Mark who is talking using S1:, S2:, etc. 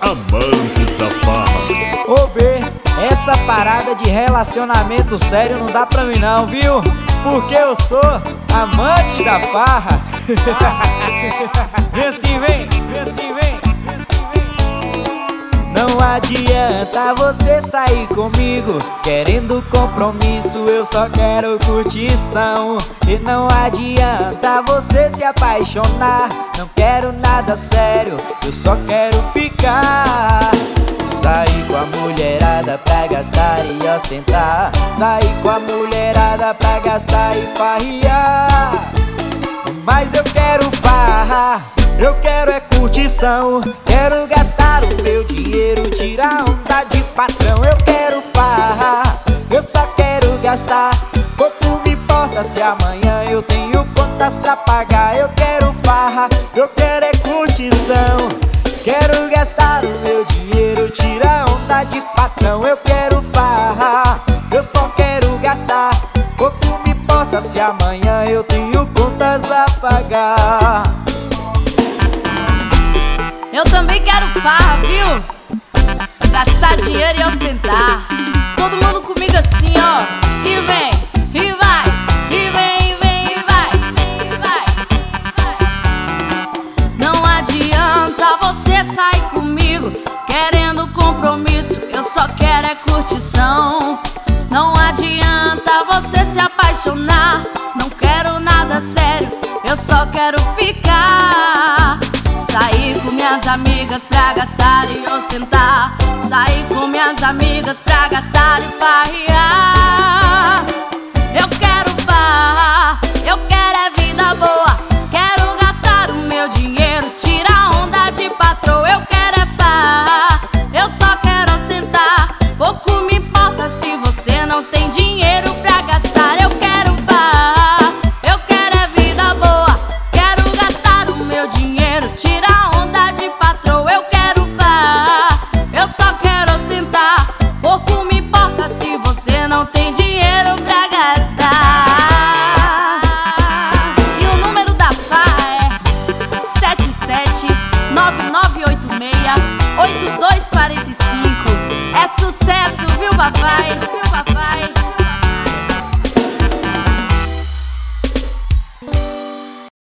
S1: amantes da farra.
S2: Ô B, essa parada de relacionamento sério não dá pra mim não, viu? Porque eu sou amante da farra. Vem assim, vem, vem assim, vem. Não adianta você sair comigo querendo compromisso, eu só quero curtição. E não adianta você se apaixonar, não quero nada sério, eu só quero ficar. Sair com a mulherada pra gastar e ostentar, sair com a mulherada pra gastar e farrear. Mas eu quero farra, eu quero é curtição, quero gastar o meu dinheiro, tirar onda de patrão. Eu quero farra, eu só quero gastar, pouco me importa se amanhã eu tenho contas pra pagar. Eu quero farra, eu quero é curtição, quero gastar o meu dinheiro, tirar onda de patrão. Eu quero farra, eu só quero gastar, pouco me importa se amanhã eu tenho contas a pagar.
S3: Eu também quero farra, viu? Gastar dinheiro e ostentar. Todo mundo comigo assim, ó. E vem, e vai, e vem, e vem, e vai, e vai. Não adianta você sair comigo querendo compromisso, eu só quero é curtição. Não adianta você se apaixonar, não quero nada sério, eu só quero ficar. Sair com minhas amigas pra gastar e ostentar, sair com minhas amigas pra gastar e farrear. Eu quero farra, eu quero é vida boa, quero gastar o meu dinheiro, tirar onda de patroa. Eu quero é farra, eu só quero ostentar, pouco me importa se você não tem dinheiro pra gastar. Eu quero farra, eu quero é vida boa, quero gastar o meu dinheiro, tirar onda de patroa. Eu quero farra, eu só quero ostentar, pouco me importa se você não tem dinheiro pra gastar.